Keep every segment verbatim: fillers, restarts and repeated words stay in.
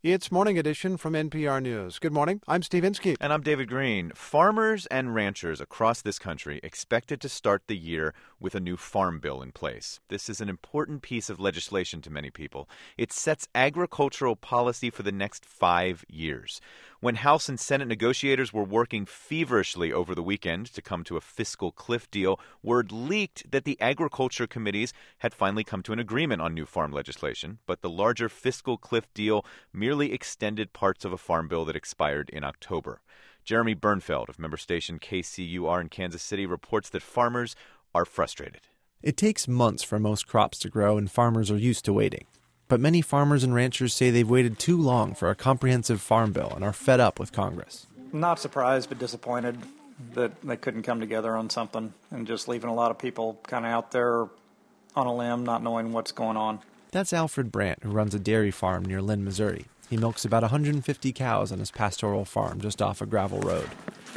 It's Morning Edition from N P R News. Good morning. I'm Steve Inskeep. And I'm David Green. Farmers and ranchers across this country expected to start the year with a new farm bill in place. This is an important piece of legislation to many people. It sets agricultural policy for the next five years. When House and Senate negotiators were working feverishly over the weekend to come to a fiscal cliff deal, word leaked that the agriculture committees had finally come to an agreement on new farm legislation, but the larger fiscal cliff deal merely extended parts of a farm bill that expired in October. Jeremy Bernfeld of member station K C U R in Kansas City reports that farmers are frustrated. It takes months for most crops to grow, and farmers are used to waiting. But many farmers and ranchers say they've waited too long for a comprehensive farm bill and are fed up with Congress. Not surprised, but disappointed that they couldn't come together on something and just leaving a lot of people kind of out there on a limb, not knowing what's going on. That's Alfred Brandt, who runs a dairy farm near Lynn, Missouri. He milks about one hundred fifty cows on his pastoral farm just off a gravel road.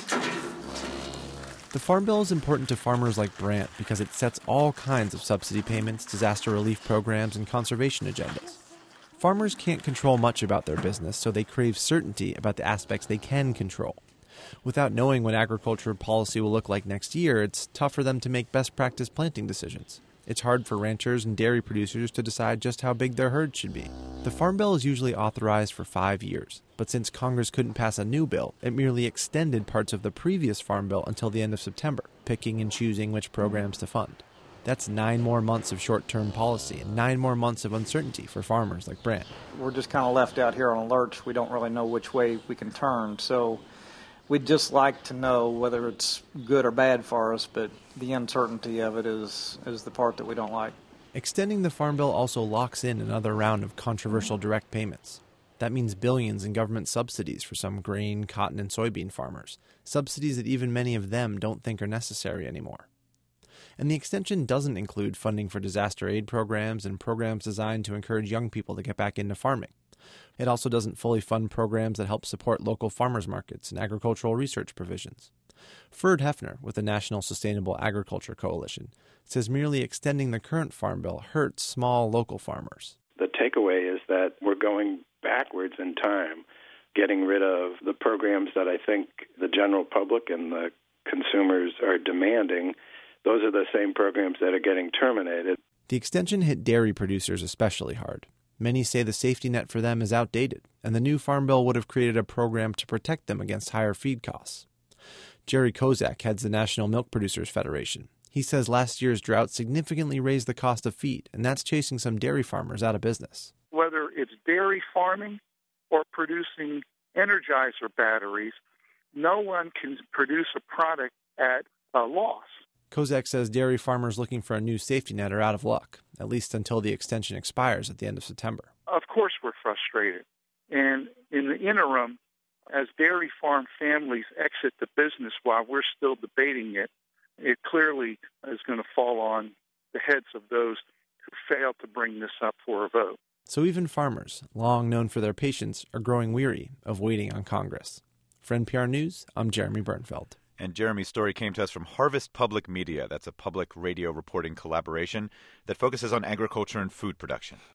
The Farm Bill is important to farmers like Brandt because it sets all kinds of subsidy payments, disaster relief programs, and conservation agendas. Farmers can't control much about their business, so they crave certainty about the aspects they can control. Without knowing what agriculture policy will look like next year, it's tough for them to make best practice planting decisions. It's hard for ranchers and dairy producers to decide just how big their herd should be. The Farm Bill is usually authorized for five years, but since Congress couldn't pass a new bill, it merely extended parts of the previous Farm Bill until the end of September, picking and choosing which programs to fund. That's nine more months of short-term policy and nine more months of uncertainty for farmers like Brandt. We're just kind of left out here on a lurch. We don't really know which way we can turn, so we'd just like to know whether it's good or bad for us, but the uncertainty of it is, is the part that we don't like. Extending the Farm Bill also locks in another round of controversial direct payments. That means billions in government subsidies for some grain, cotton, and soybean farmers, subsidies that even many of them don't think are necessary anymore. And the extension doesn't include funding for disaster aid programs and programs designed to encourage young people to get back into farming. It also doesn't fully fund programs that help support local farmers markets and agricultural research provisions. Ferd Hefner, with the National Sustainable Agriculture Coalition, says merely extending the current Farm Bill hurts small local farmers. The takeaway is that we're going backwards in time, getting rid of the programs that I think the general public and the consumers are demanding. Those are the same programs that are getting terminated. The extension hit dairy producers especially hard. Many say the safety net for them is outdated, and the new Farm Bill would have created a program to protect them against higher feed costs. Jerry Kozak heads the National Milk Producers Federation. He says last year's drought significantly raised the cost of feed, and that's chasing some dairy farmers out of business. Whether it's dairy farming or producing Energizer batteries, no one can produce a product at a loss. Kozak says dairy farmers looking for a new safety net are out of luck, at least until the extension expires at the end of September. Of course we're frustrated. And in the interim, as dairy farm families exit the business while we're still debating it, it clearly is going to fall on the heads of those who failed to bring this up for a vote. So even farmers, long known for their patience, are growing weary of waiting on Congress. For N P R News, I'm Jeremy Bernfeld. And Jeremy's story came to us from Harvest Public Media. That's a public radio reporting collaboration that focuses on agriculture and food production.